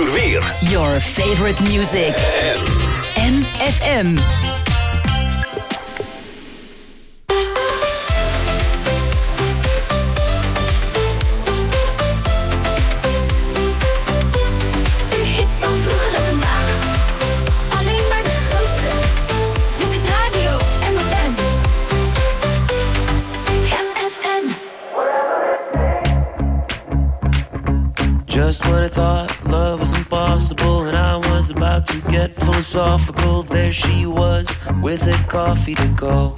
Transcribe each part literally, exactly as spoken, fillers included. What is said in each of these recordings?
uur weer. Your favorite music. M F M. Just when I thought love was impossible and I was about to get philosophical, there she was with a coffee to go.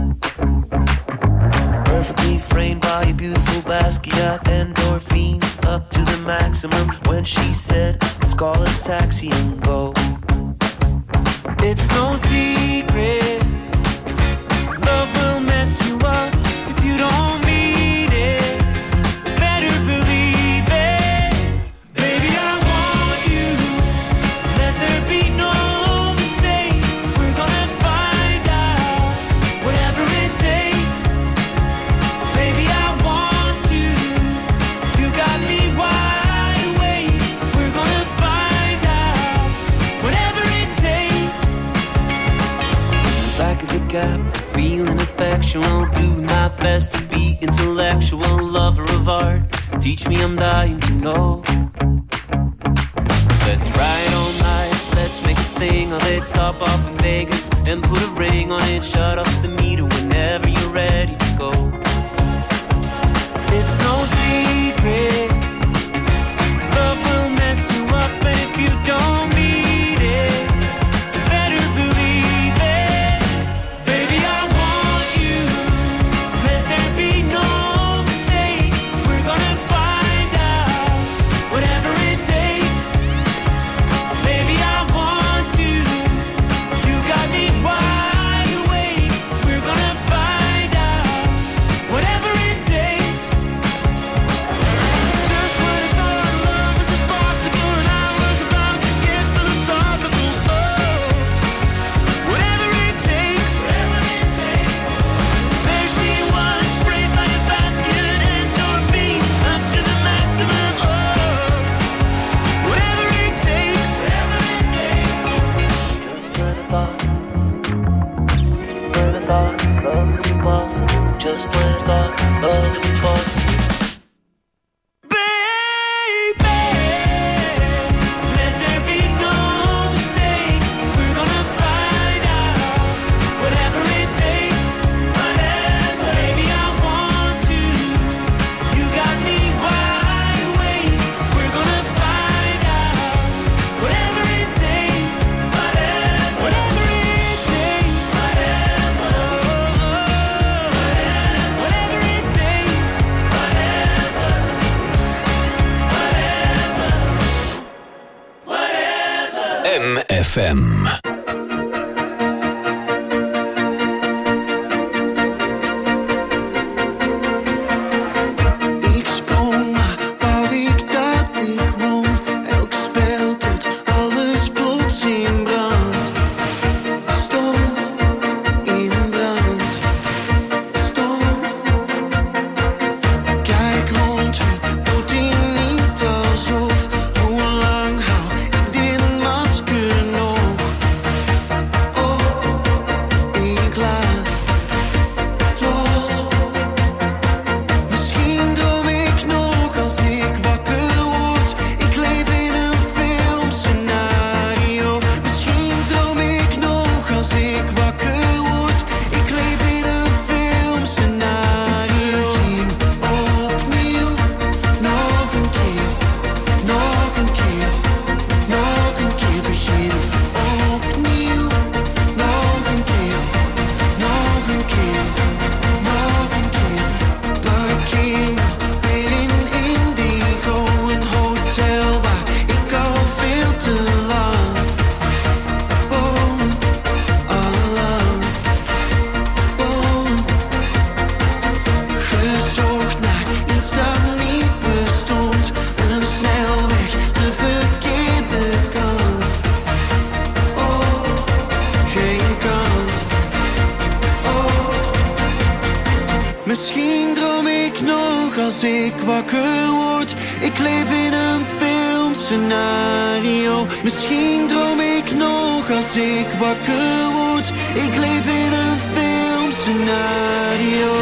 Perfectly framed by a beautiful Basquiat, endorphins up to the maximum when she said, let's call a taxi and go. It's no secret, love will mess you up if you don't mean it. Better believe it. Baby, I want you. Let there be no mistake. We're gonna find out whatever it takes. Baby, I want you. You got me wide awake. We're gonna find out whatever it takes. Back of the gap, feeling effectual. Do my best to be intellectual, lover of art. Teach me, I'm dying to know. Let's ride all night, let's make a thing of it. Stop off in Vegas and put a ring on it. Shut off the meter whenever you're ready to go. It's no secret, love will mess you up, but if you don't need it, better believe it. Baby, I want you. Let there be no mistake. We're gonna find out whatever it takes. Baby, I want you. You got me wide awake. We're gonna find out whatever it takes. Just when I thought love was impossible and I was about to get philosophical. Oh, whatever it takes. Whatever it takes. There she was, sprayed by a basket, endorphins up to the maximum. Oh, whatever it takes. Whatever it takes. Just when I thought, when I thought love was impossible. Just when I thought love was impossible. Baby, let there be no mistake. We're gonna find out whatever it takes. Whatever. Baby, I want to. You got me wide awake. We're gonna find out whatever it takes. Whatever. Whatever it takes. Whatever. Oh, oh, oh. Whatever it takes. Whatever. Whatever. M F M. Ik sprong, wou ik dat ik won. Elk spel tot alles plots in brand stond. In brand stond. Kijk rond me, doet hij niet alsof. Hoe lang hou ik dit masker nog? Oh, ik laat los. Misschien droom ik nog als ik wakker word. Ik leef in een filmscenario. Misschien droom ik nog als ik wakker word. Ik leef in een filmscenario. Misschien opnieuw, nog een keer, nog een keer, nog een keer begin. Opnieuw, nog een keer, nog een keer, nog een keer. Parkeer me weer in Indigo, een hotel waar ik al veel te lang woon, allang woon. Gezocht naar iets dat niet bestond, een snelweg, de verkeerde kant. Oh, geen kant. Oh, misschien droom ik nog als ik wakker word. Ik leef in een filmscenario. filmscenario. Misschien droom ik nog als ik wakker word. Ik leef in een filmscenario.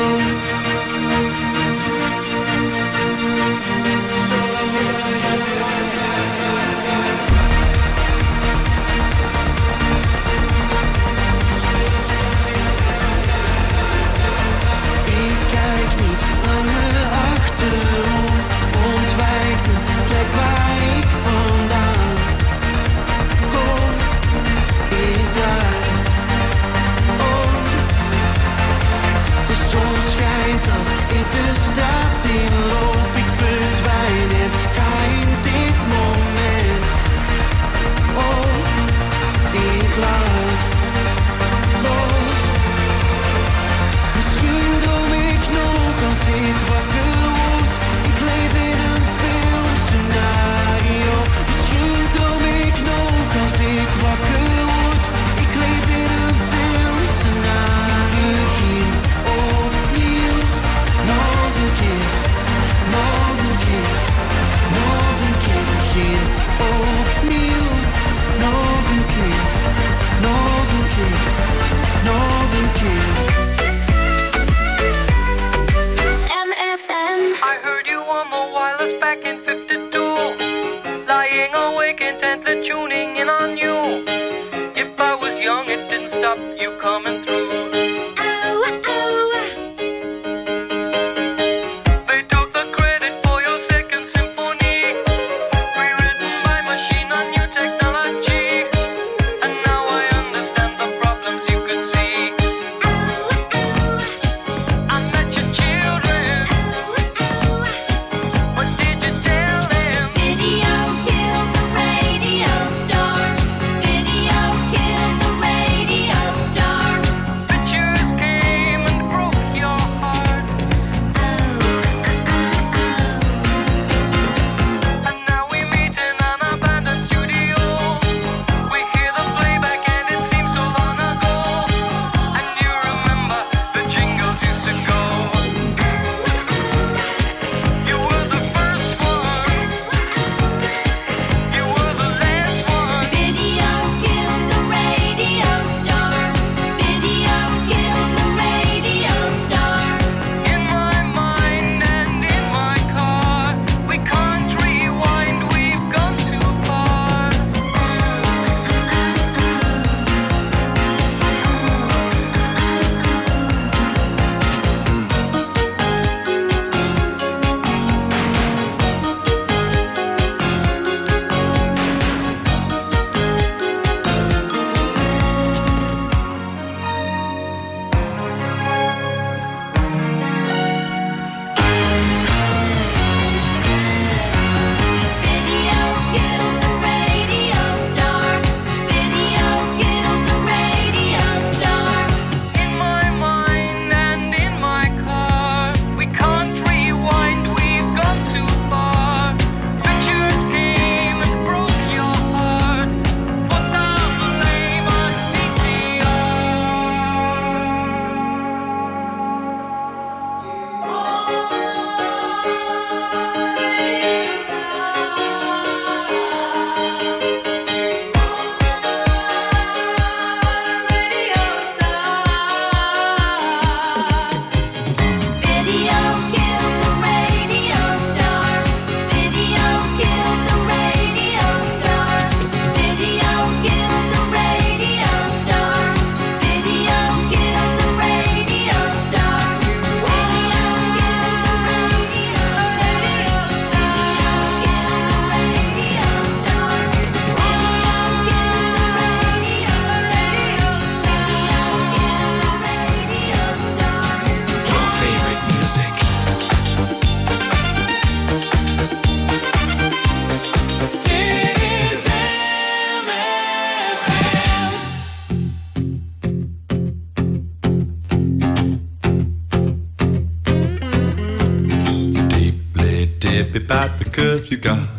about the curves you got.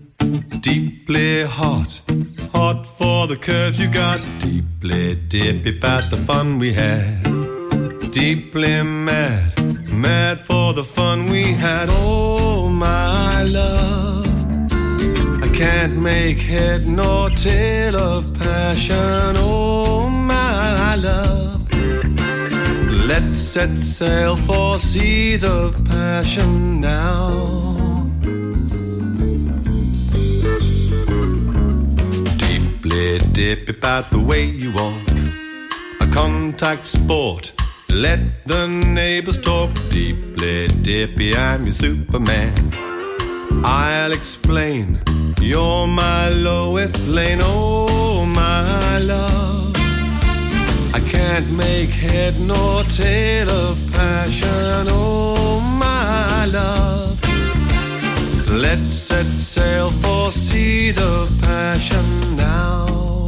Deeply hot, hot for the curves you got. Deeply dippy about the fun we had. Deeply mad, mad for the fun we had. Oh, my love, I can't make head nor tail of passion, oh my love. Let's set sail for seas of passion now. Deeply dip about the way you walk, a contact sport. Let the neighbors talk. Deeply dippy, I'm your Superman. I'll explain, you're my Lois Lane, oh my love. I can't make head nor tail of passion, oh my love. Let's set sail for seas of passion now.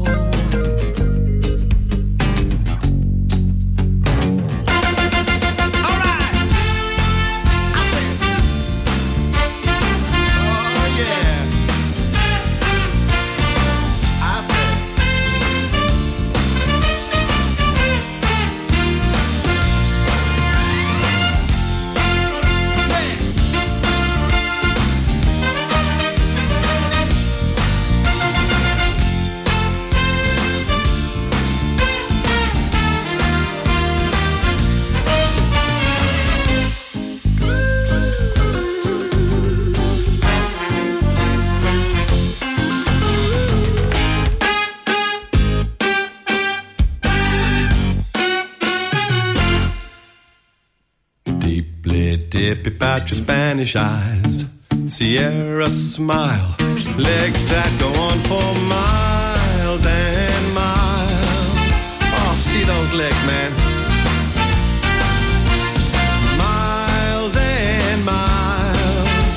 Dip about your Spanish eyes, Sierra smile, legs that go on for miles and miles. Oh, see those legs, man. Miles and miles.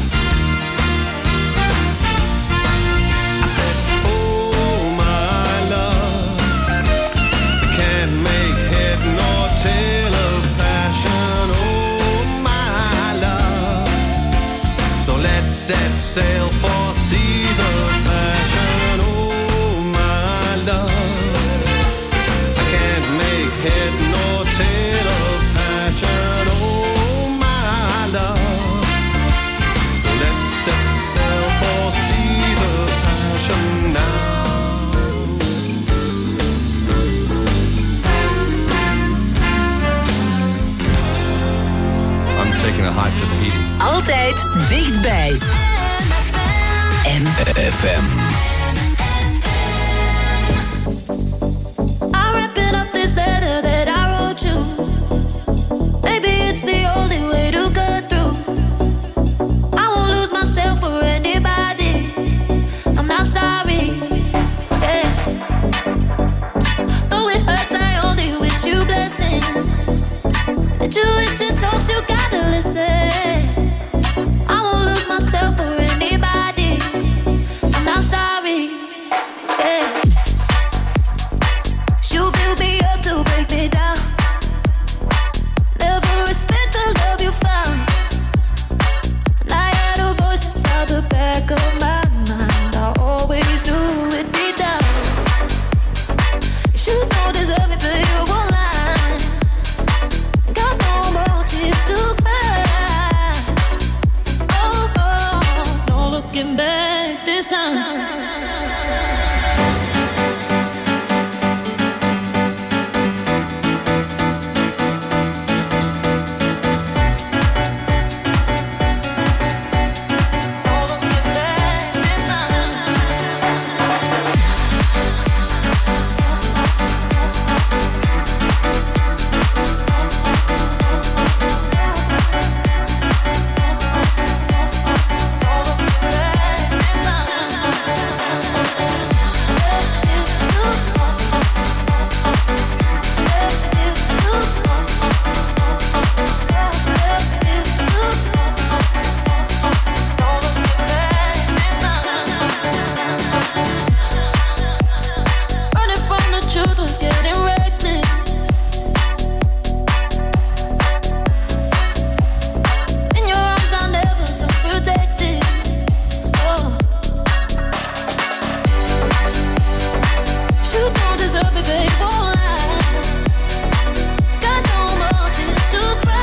I said, oh my love, I can't make head nor tail of passion, oh. Set sail for seas of passion, oh my love. I can't make head nor tail of passion, oh my love. So let's set sail for seas of passion now. I'm taking a hike to the heat. Altijd dichtbij. M F M. I'm wrapping up this letter that I wrote you. Maybe it's the only way to cut through. I won't lose myself for anybody. I'm not sorry. Yeah. Though it hurts, I only wish you blessings. The tuition talks, you gotta listen. I won't lose myself for anybody. I'm not sorry. Yeah. You build me up to break me down. Never respect the love you found. And I had a voice inside the back of my mind. I always knew it deep down. You don't deserve me, but you won't lie. Got no more tears to cry. Oh, oh, no looking back this time.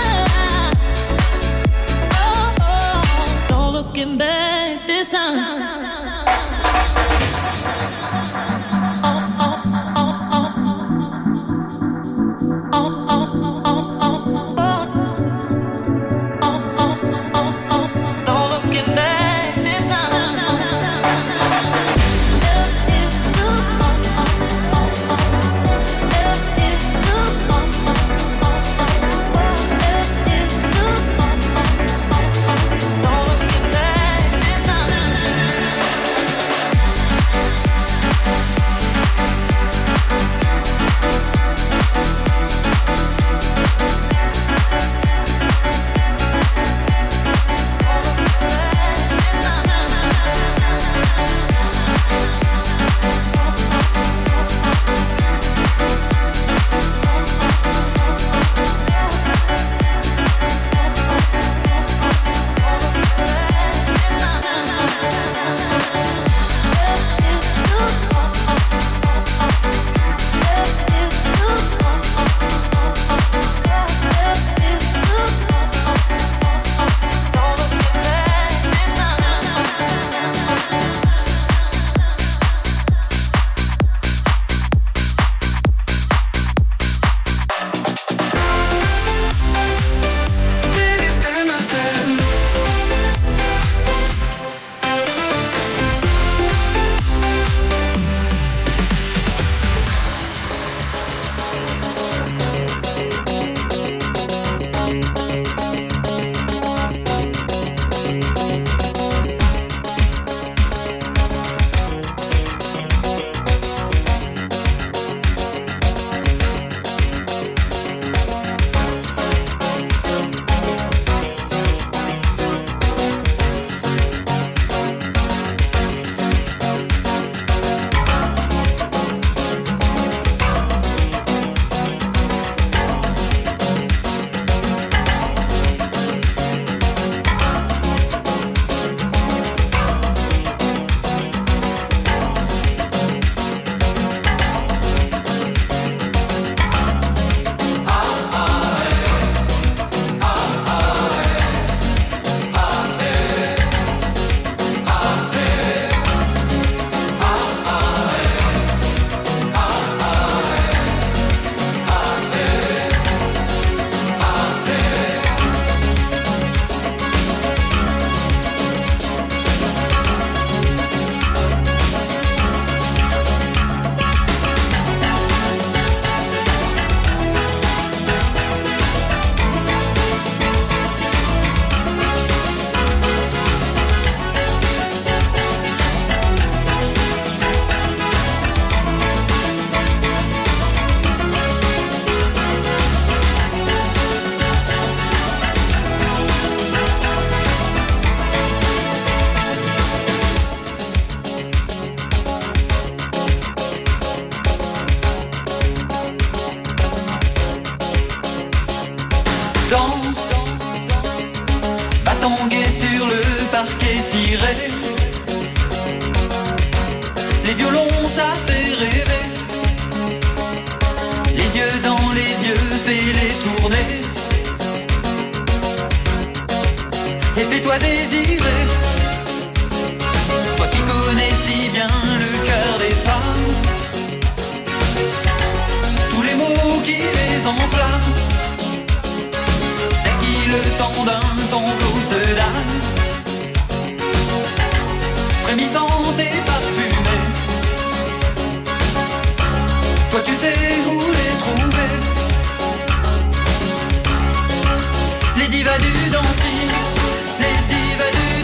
Looking back this time. Les violons, ça fait rêver. Les yeux dans les yeux, fais-les tourner. Et fais-toi désirer. Toi qui connais si bien le cœur des femmes, tous les mots qui les enflamment, c'est qui le temps d'un tango se donne, frémissante et parfumée. Toi tu sais où les trouver. Les divas du dancing, les divas du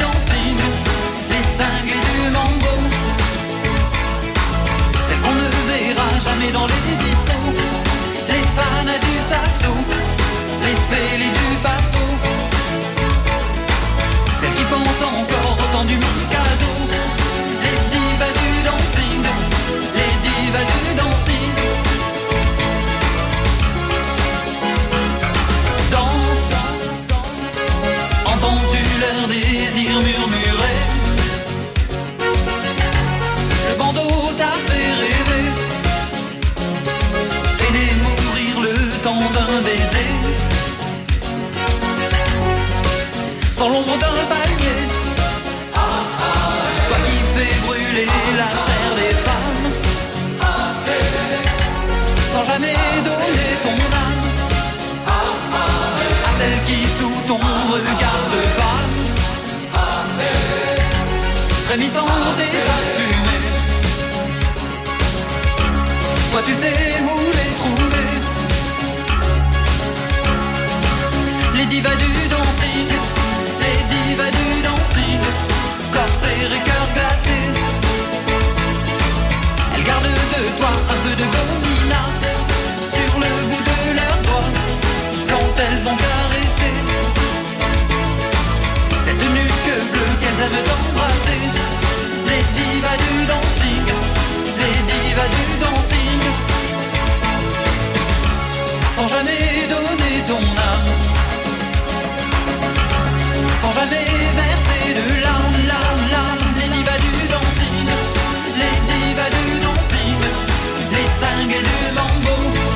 jamais donné ton âme à celle qui sous ton regard se pâme, frémissante et parfumée. Toi tu sais où les trouver, les divas du dancing, les divas du dancing, corsaires et cœur glacé. Elles gardent de toi un peu de gomina sur le bout de leurs doigts quand elles ont caressé cette nuque bleue qu'elles aiment embrasser. Les divas du dancing, les divas du dancing, sans jamais donner ton âme, sans jamais verser de larmes, larmes, larmes. Les divas du dancing, les divas du dancing, les cinglés du mambo,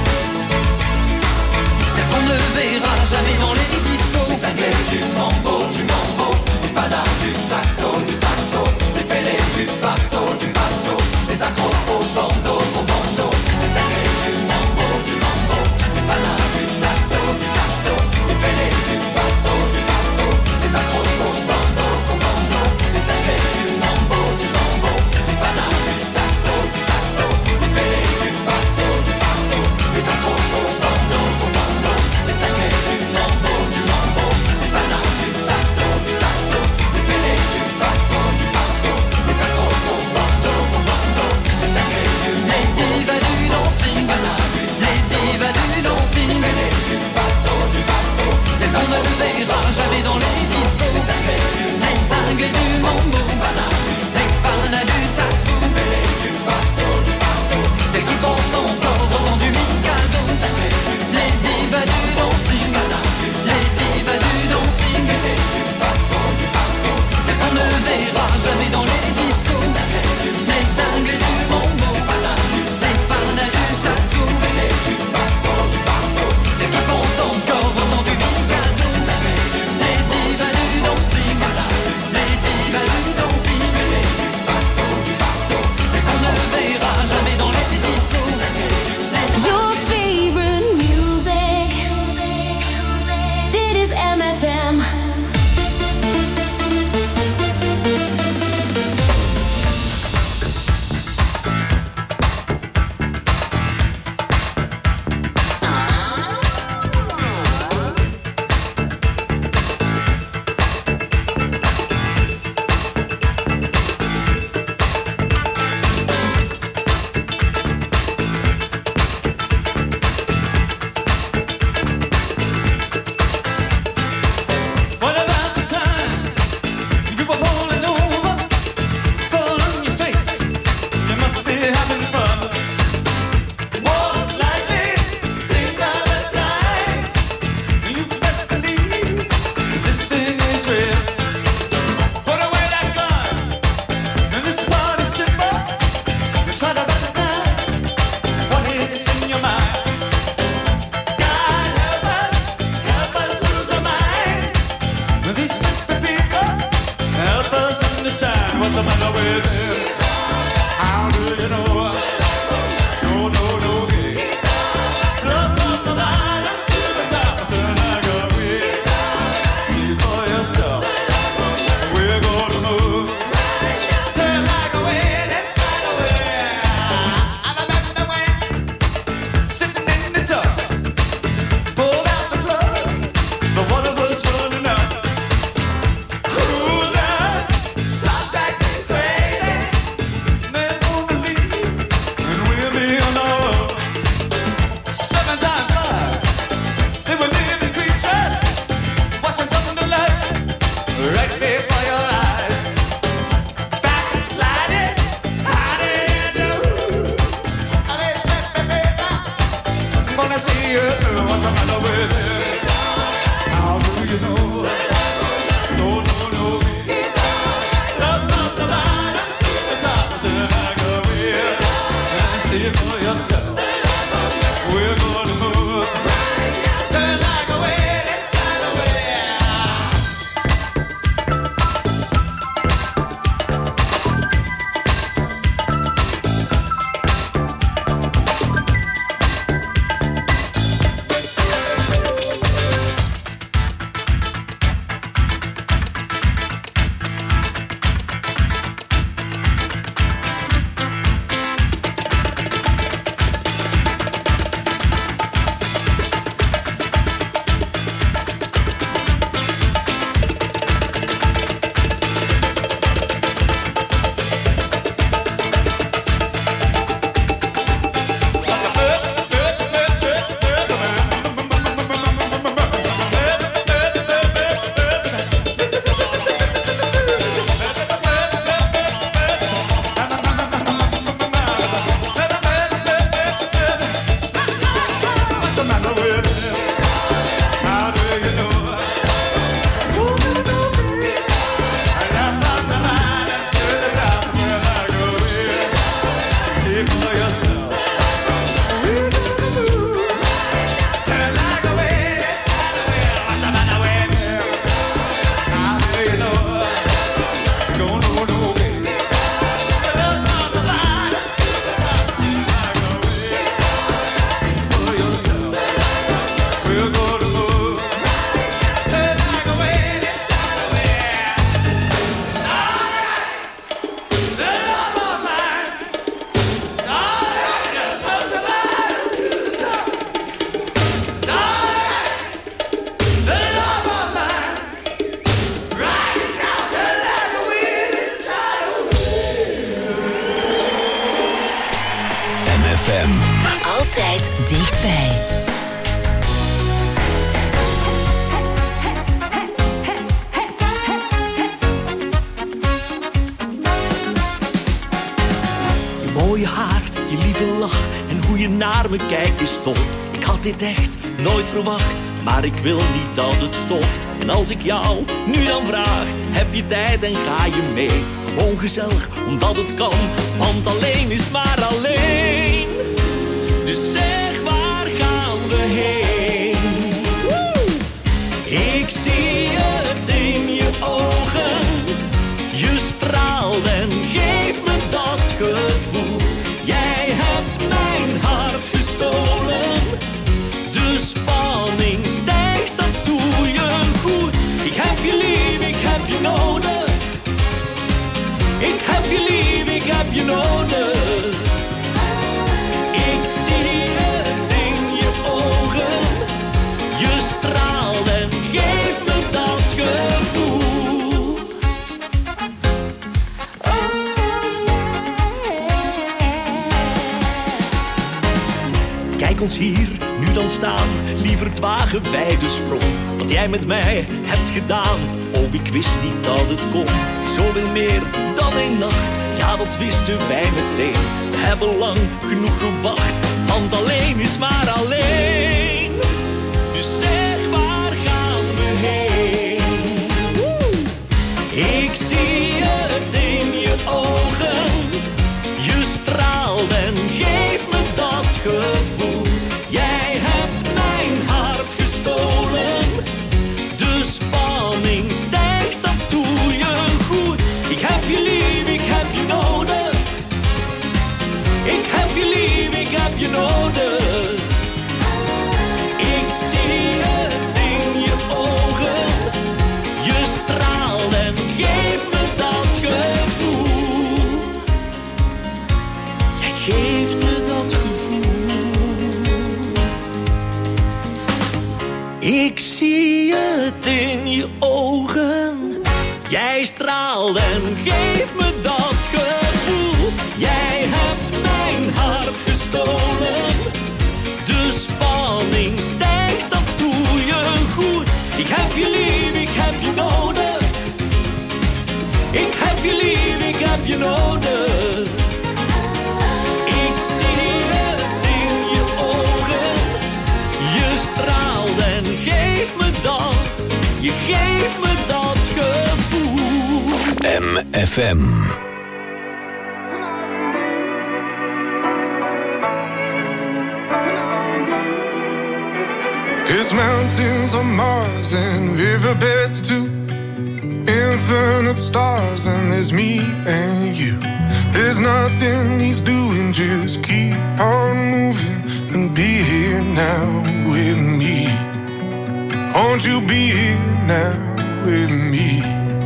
celles qu'on ne verra jamais dans les discos. Les cinglés du mambo, du mambo, les fadas du saxo, du saxo, les fêlés du basso, du basso, les accros au bando, au bando. Les cinglés du mambo, du mambo, les fadas du saxo, du saxo, les fêlés du basso, du basso, les accros au bando, au bando. Les cinglés du mambo, du mambo, les fadas du saxo, du saxo, les fêlés du basso, du basso, les accros au bando, au bando. Les cinglés du mambo, du mambo, les fadas du saxo, du saxo, les fêlés du basso, du basso, les accros au bando, au bando. Les cinglés du les divas du dancing, les divas du dancing, les fêlés du basso, du basso, ces on ne verra jamais dans les discos. Les cinglés du les cinglés du mambo, les fanas du saxo, les fêlés du basso, du basso, c'est qui pensent encore au vent du Mikado. Les divas du dancing, les divas du dancing, les du basso, du basso, c'est on ne verra jamais dans les discos. Les cinglés du mambo, les fanas du saxo, les du basso, du basso, c'est qui pensent encore au vent du Mikado. Les divas du dancing, les divas du dancing, les du basso, du basso, c'est on ne verra jamais dans les discos. Your favorite music. Dit is M F M. What about the time you were rolling over, fall on your face? You must be having fun. Walk lightly, think of the time. You best believe this thing is real. Put away that gun, and this party's simple. You try to recognize what is in your mind. God help us, help us lose our minds. These stupid people help us understand what's the matter with him. How do you know? No, no, no, hey. Love from the bottom to the top, turn like a wheel. See for yourself, we're gonna move. Turn like a wind inside a wind. I'm about the wind, sitting in the tub. Pulled out the plug, the water was running out. Cruising, stop acting crazy. F M. Altijd dichtbij. Je mooie haar, je lieve lach en hoe je naar me kijkt is top. Ik had dit echt nooit verwacht, maar ik wil niet dat het stopt. En als ik jou nu dan vraag, heb je tijd en ga je mee? Gewoon gezellig, omdat het kan, want alleen is maar alleen. Dus zeg, waar gaan we heen? Woe! Ik zie het in je ogen. Je straalt en geeft me dat gevoel. Jij hebt mijn hart gestolen. De spanning stijgt, dat doe je goed. Ik heb je lief, ik heb je nodig. Ik heb je lief, ik heb je nodig. Ik zie het in je ogen. Je straalt en geeft me dat gevoel. Kijk ons hier nu dan staan, lieverd wagen wij de sprong. Wat jij met mij hebt gedaan, oh ik wist niet dat het kon. Zoveel meer dan één nacht, ja dat wisten wij meteen. We hebben lang genoeg gewacht, want alleen is maar alleen. Dus zeg, waar gaan we heen? Woe! Ik zie het in je ogen. Je straalt en geeft me dat gevoel. Jij hebt mijn hart gestolen. De spanning stijgt, dat doe je goed. Ik heb je lief, ik heb je nodig. Ik heb je lief, ik heb je nodig. Ik zie het in je ogen. Je straalt en geeft me dat gevoel. Jij geeft me dat gevoel. Ik zie het in je ogen. Jij straalt en geeft me dat gevoel. Jij hebt mijn hart gestolen. De spanning stijgt, dat doe je goed. Ik heb je lief, ik heb je nodig. Ik heb je lief, ik heb je nodig. Ik zie het in je ogen. Je straalt en geeft me dat. Je geeft me dat gevoel. M F M. There's mountains on Mars and riverbeds too. Infinite stars and there's me and you. There's nothing he's doing, just keep on moving and be here now with me. Won't you be here now with me?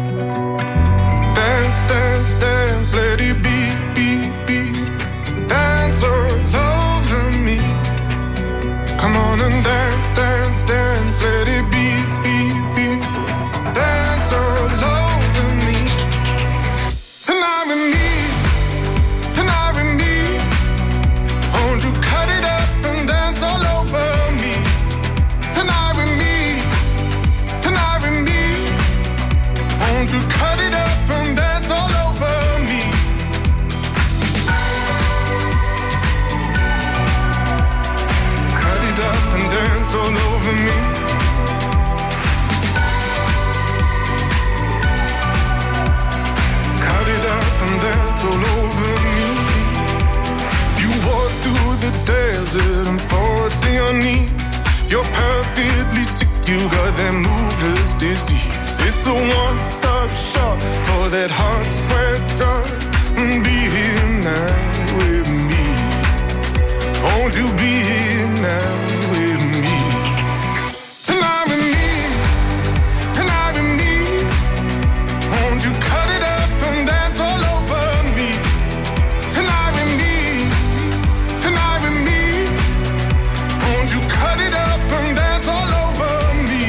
Dance, dance, dance, let it be, be, be. Dance all over me. Come on and dance, dance, dance, let it be, be, be. Dance all over me. Tonight with me, tonight with me. Won't you cut it up and dance all over me? Tonight with me, tonight with me. Won't you cut it up and dance all over me? Cut it up and dance all over me. Cut it up and dance all over me. You walk through the desert and fall to your knees. You're perfectly sick, you got that mover's disease. It's a one-stop shop for that hot sweat drug. And be here now with me. Won't you be here now with me? Tonight with me, tonight with me. Won't you cut it up and dance all over me? Tonight with me, tonight with me. Won't you cut it up and dance all over me?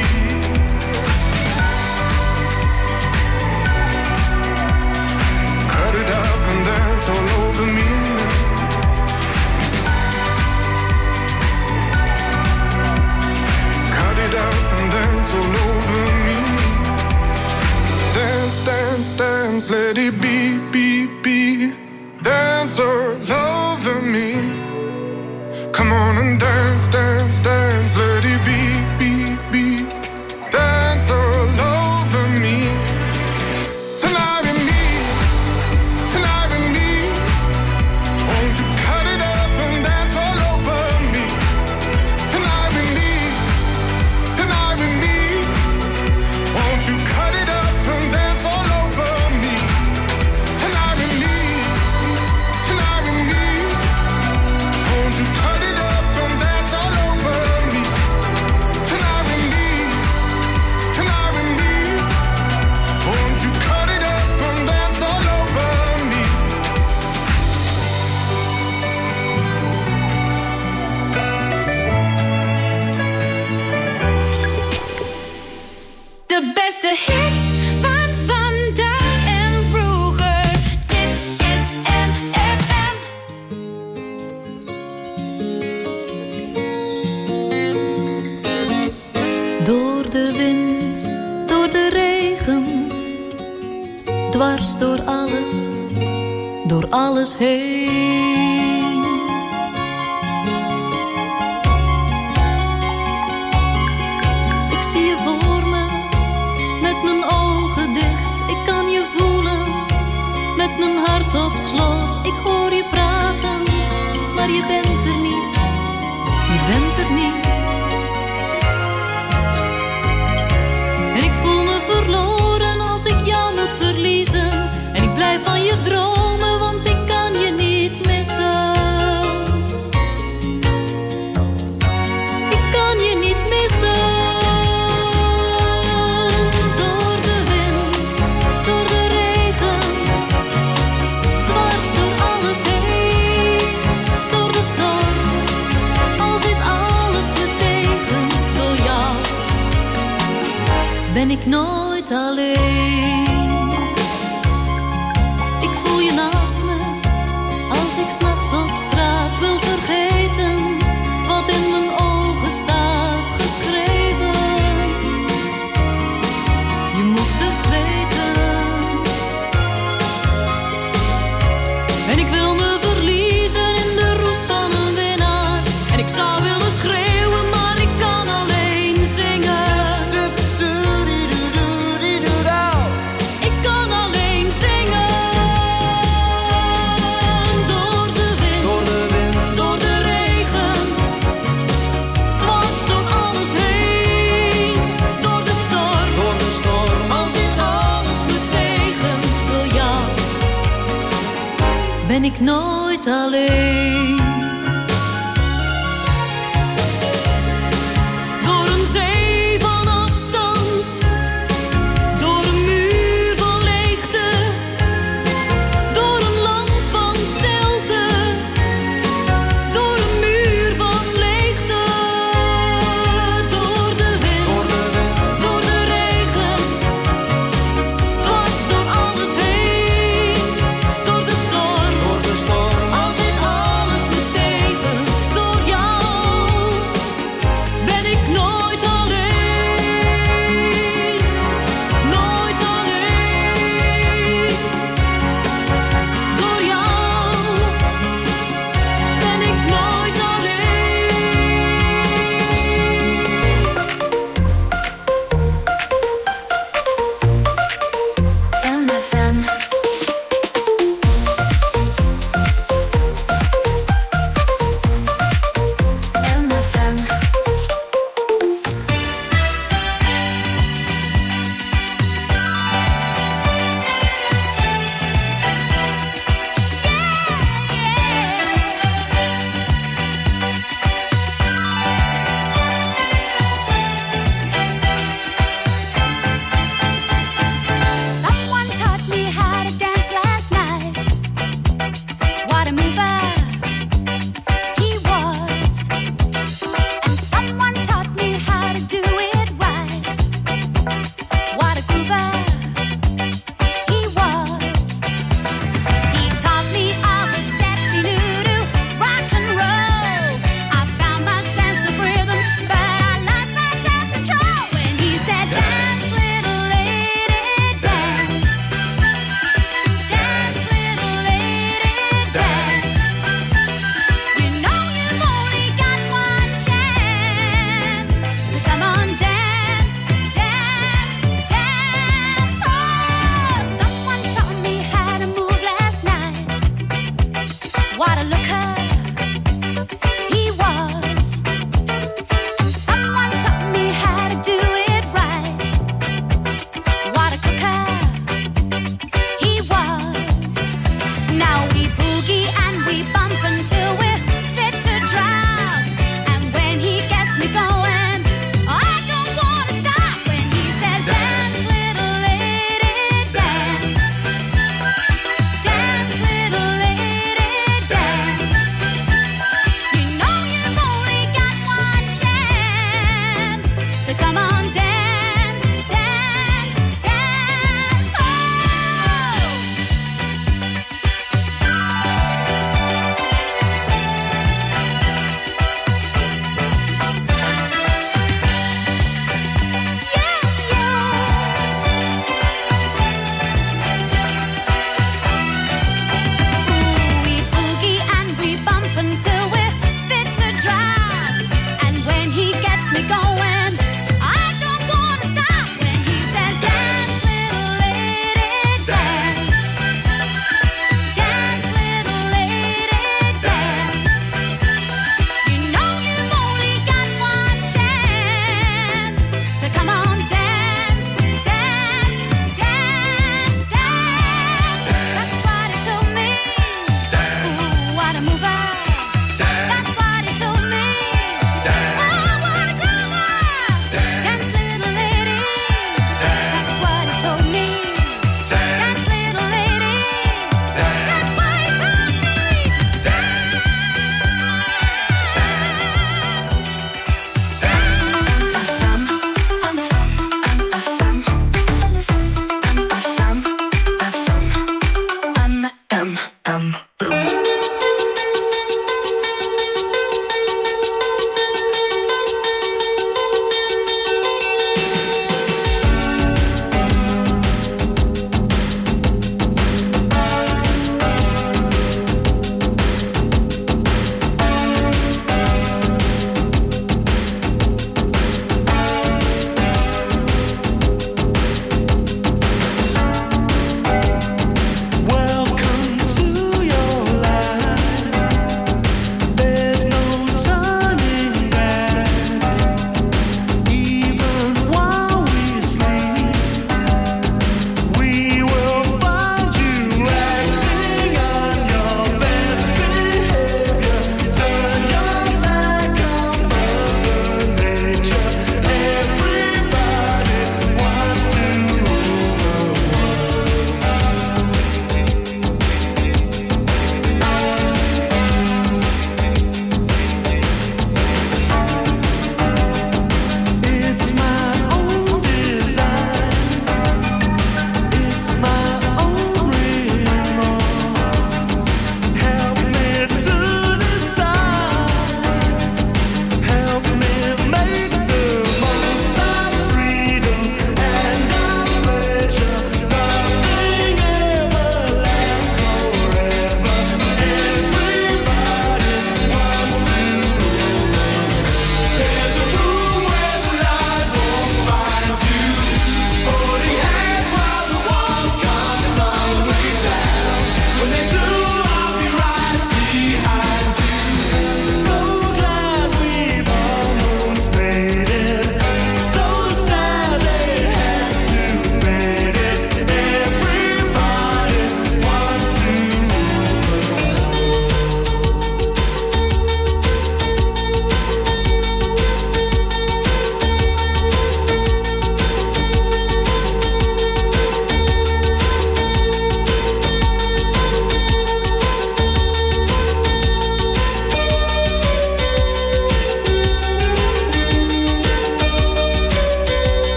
Cut it up and dance all over me. dance, let it be, be, be. Dance all over me. Come on and dance, dance, dance, let it be, be, be. Dance all over me. Tonight with me, tonight with me. Won't you cut it up and dance all over me? Tonight with me, tonight with me. Won't you cut it up and dance all over me? Tonight with me, tonight with me. Won't you cut it up and dance all over me? Tonight with me, tonight with me. Won't you cut it up and dance all over me? De beste hits van vandaag en vroeger. Dit is M F M. Door de wind, door de regen, dwars door alles, door alles heen. Ik zie je voor me, met mijn ogen dicht. Ik kan je voelen, met mijn hart op slot. Ik hoor je praten, maar je bent er niet. Je bent er niet. En ik voel me verloren als ik jou moet verliezen. En ik blijf van je dromen, want ik kan je niet missen. Ik kan je niet missen. Door de wind, door de regen, dwars door alles heen. Door de storm, al zit alles me tegen. Door jou ben ik nooit alleen. Ik voel je naast me, als ik 's nachts op straat wil vergeten wat in mijn ogen staat geschreven. Je moest dus weten. En ik wil me verliezen in de roes van een winnaar. En ik zou willen schreeuwen, maar ik kan alleen zingen. Ik kan alleen zingen. Door de wind, Door de wind, door de regen, dwars door alles heen. Door de storm, door de storm. al zit alles me tegen. Door jou ben ik nooit alleen. Door een zee van afstand, door een muur van leegte, door een land van stilte, door een muur van leegte. Door de wind, Door de wind, door de regen, dwars door alles heen. Door de storm, door de storm. al zit alles me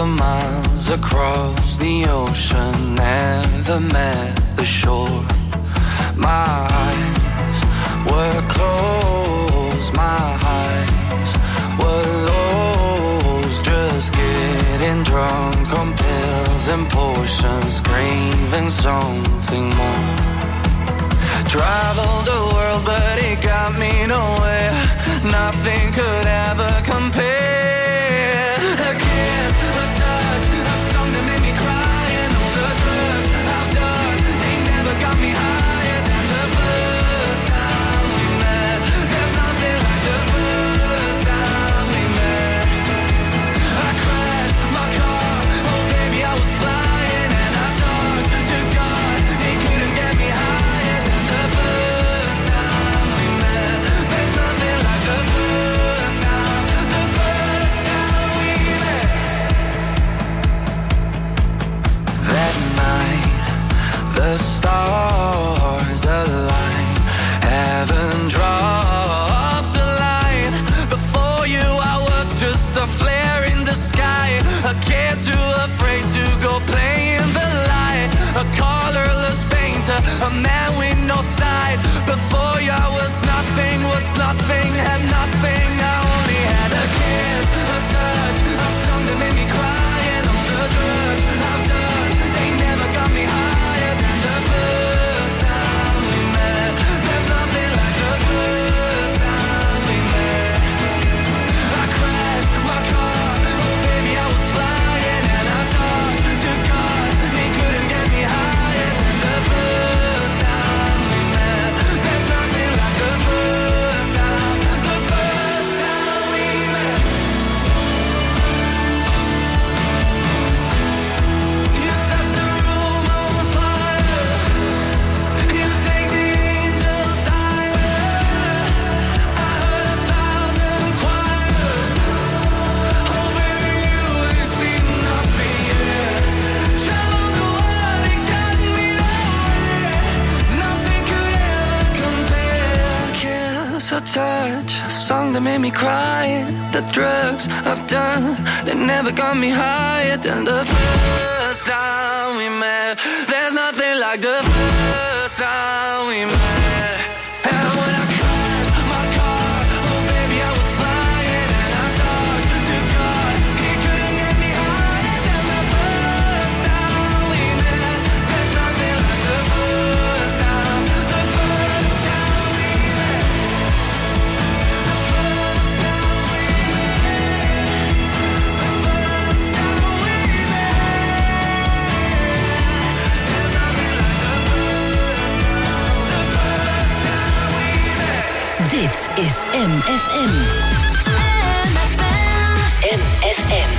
miles across the ocean, never met the shore. My eyes were closed, my eyes were lost, just getting drunk on pills and potions, craving something more. Traveled the world but it got me nowhere, nothing could ever compare. A kiss, a touch, a song that made me cry, and all the drugs I've done, they never got me higher than the first time we met. There's nothing like the first time we met. I crashed my car, oh baby I was flying, and I talked to God, he couldn't get me higher than the first time we met. There's nothing like the first time, the first time we met. That night, the stars aligned, heaven dropped a line. Before you I was just a flare in the sky, a kid too afraid to go play in the light, a colorless painter, a man with no side. Before you I was nothing, was nothing, had nothing. I only had a kiss, a touch, a song that made me cry, and all the drugs I've done, they never got me higher than the first time we met. There's nothing like the first time we met. I crashed my car, oh baby I was flying, and I talked to God, he couldn't get me higher than the first time we met. There's nothing like the first time, the first time we met. You set the room on fire, you take the angels higher. I heard a thousand choirs, oh baby you ain't seen nothing yet. Traveled the world, it got me nowhere, nothing could ever compare. Kiss or touch, a song that made me cry, the drugs I've done, they never got me higher than the first time we met. There's nothing like the first time we met. And when I crashed my car, oh baby I was flying, and I talked to God, he couldn't get me higher than the first time we met. There's nothing like the first time, the first time we met. The first time we met. The first time we met. There's nothing like the first time, the first time we met. Dit is M F M. M F M.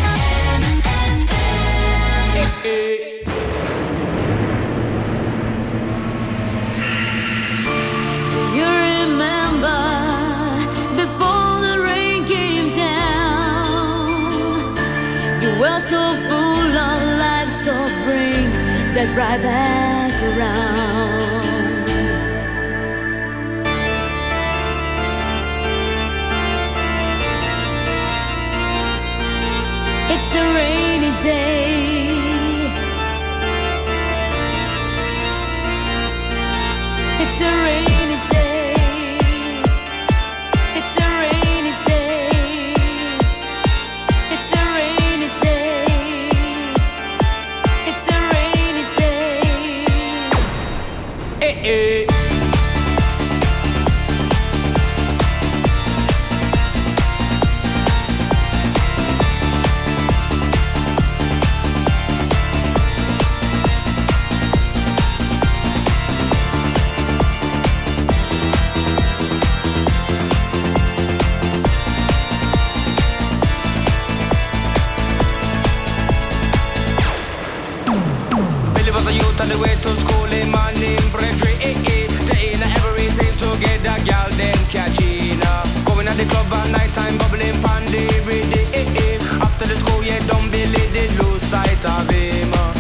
Do you remember before the rain came down? You were so full of life, so bring that right back around. It's a rainy day. It's a rainy day. It's a rainy day. It's a rainy day. It's a rainy day. Hey, hey. On the way to school in my name Frederick, eh, eh. They ain't everything to get that girl then catching up. Going at the club at night time, bubbling pandy every day, eh, eh. After the school, yeah, don't believe they lose sight of him. uh.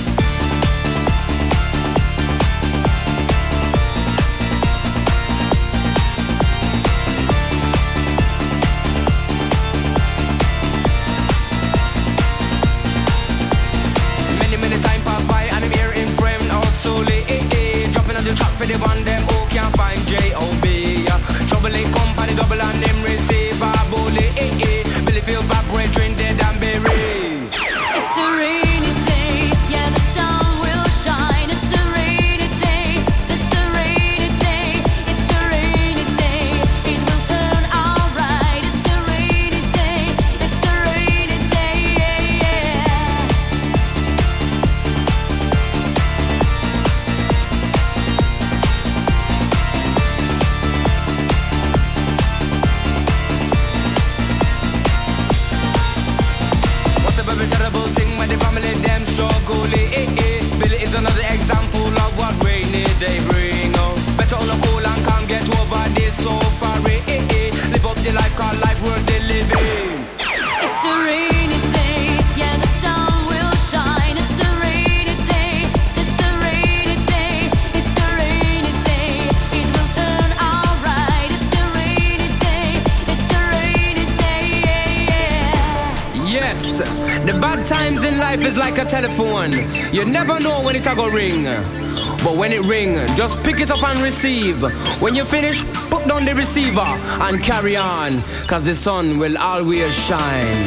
day bring. Oh, better on the cool and calm, get over this suffering. Live up the life, call life worth the living. It's a rainy day, yeah, the sun will shine. It's a rainy day, it's a rainy day, it's a rainy day. It will turn alright. It's a rainy day, it's a rainy day, yeah, yeah. Yes, the bad times in life is like a telephone. You never know when it's a go ring. But when it ring, just pick it up and receive. When you finish, put down the receiver and carry on, cause the sun will always shine.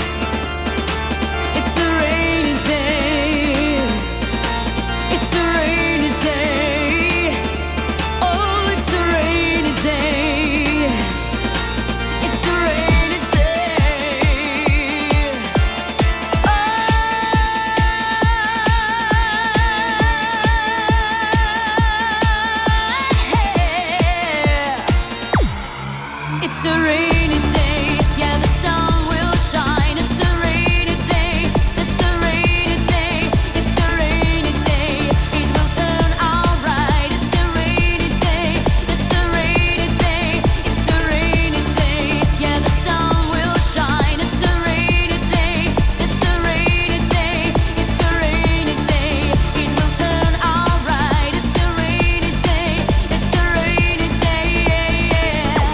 It's a rainy day, it's a rainy day. Oh, it's a rainy day, it's a rainy day. It's a rainy day, yeah, the sun will shine. It's a rainy day, it's a rainy day, it's a rainy day. It will turn alright. It's a rainy day, it's a rainy day, it's a rainy day. Yeah, the sun will shine. It's a rainy day, it's a rainy day, it's a rainy day. It will turn alright. It's a rainy day, it's a rainy day, yeah, yeah.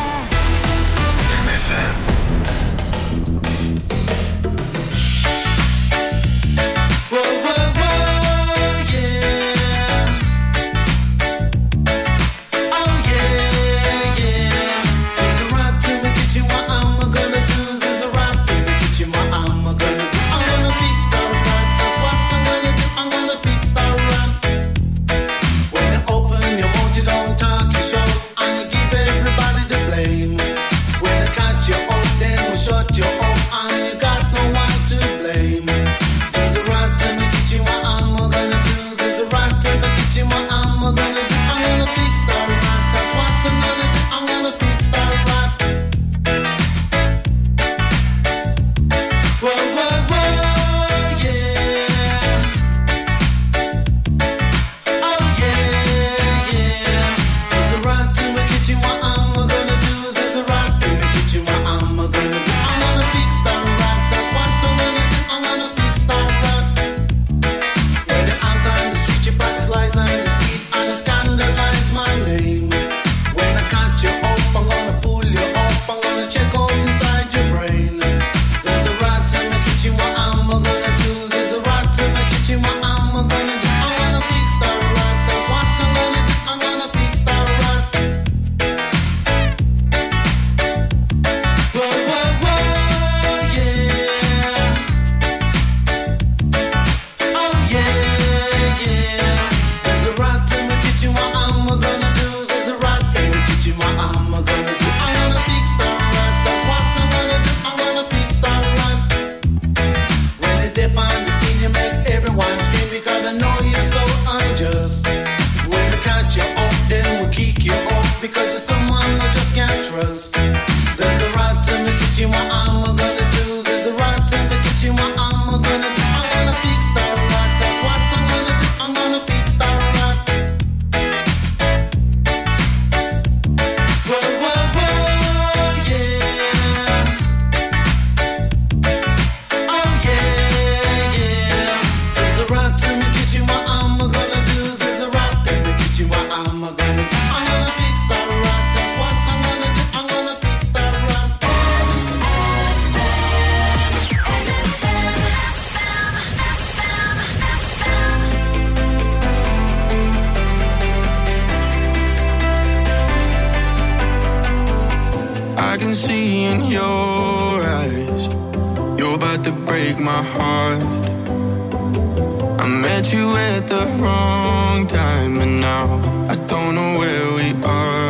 I can see in your eyes you're about to break my heart. I met you at the wrong time, and now I don't know where we are.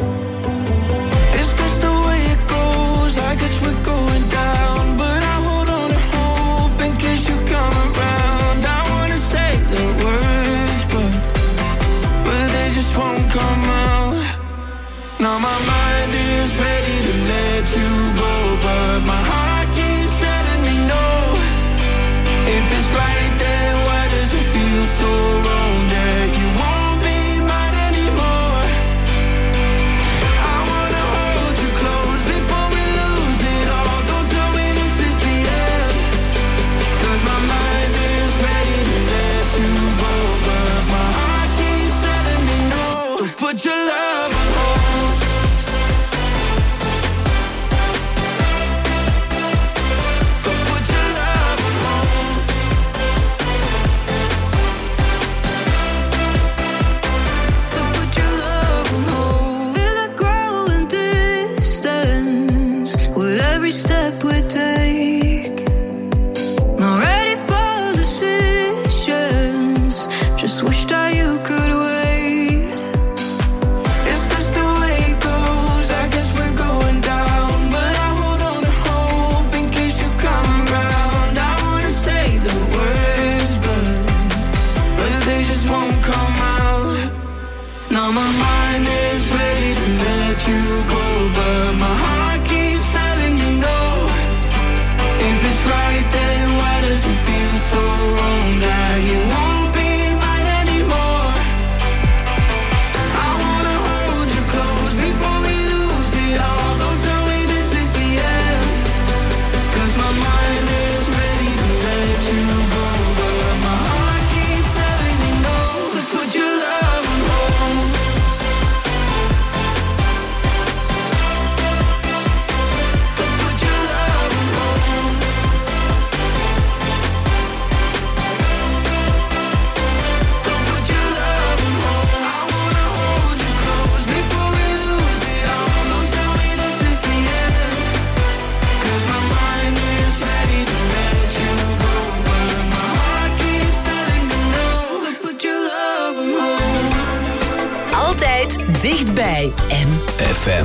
Is this the way it goes? I guess we're going down, but I hold on to hope in case you come around. I wanna say the words, but but they just won't come out. Now my mind is ready to let you go, but my heart keeps telling me no. If it's right, then why does it feel so wrong that you won't be my Dichtbij M F M.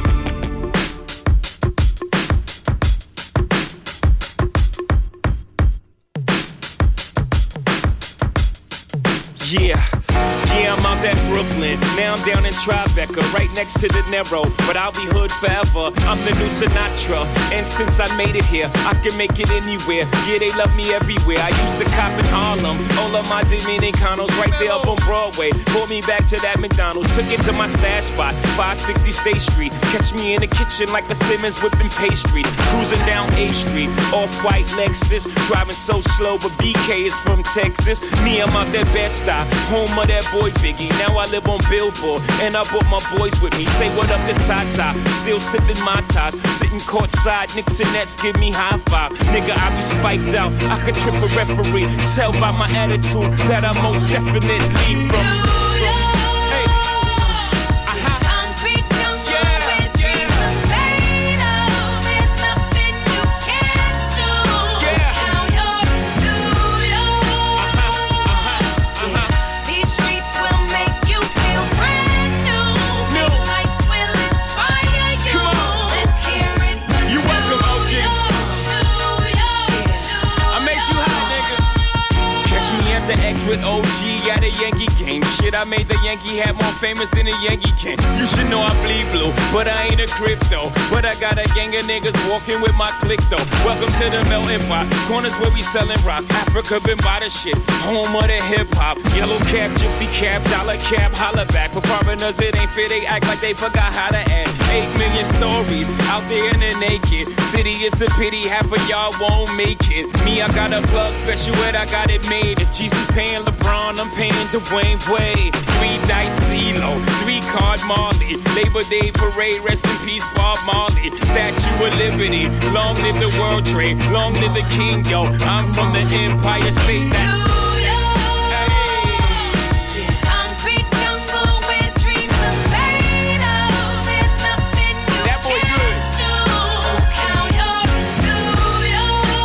Yeah, yeah, I'm out at Brooklyn. Now I'm down in Tribeca, right next to the Narrow. But I'll be hood forever. I'm the new Sinatra. And since I made it here, I can make it anywhere. Yeah, they love me everywhere. I used to cop in Harlem. All of my Dominicanos right there up on Broadway. Pulled me back to that McDonald's. Took it to my stash spot, five sixty State Street. Catch me in the kitchen like a Simmons whipping pastry. Cruising down A Street, off-white Lexus. Driving so slow, but B K is from Texas. Me, I'm out that Bed-Stuy, home of that boy Biggie. Now I live on Billboard, and I brought my boys with me. Say what up to Tata, still sipping my ties. Sitting courtside, Knicks and Nets give me high five. Nigga, I be spiked out, I could trip a referee. Tell by my attitude that I most definitely from. With O G at a Yankee game. Shit, I made the Yankee hat more famous than a Yankee can. You should know I bleed blue, but I ain't a crypto. But I got a gang of niggas walking with my click though. Welcome to the melting pot. Corners where we selling rock. Africa been by the shit. Home of the hip hop. Yellow cap, gypsy cap, dollar cap, holla back. For foreigners it ain't fair, they act like they forgot how to act. Eight million stories out there in the naked city. It's a pity half of y'all won't make it. Me, I got a plug special ed, I got it made. If Jesus paying LeBron, I'm paying Dwayne Wade. Three dice CeeLo, three card Marley. Labor Day parade, rest in peace Bob Marley. Statue of Liberty, long live the World Trade, long live the King, yo. I'm from the Empire State. That's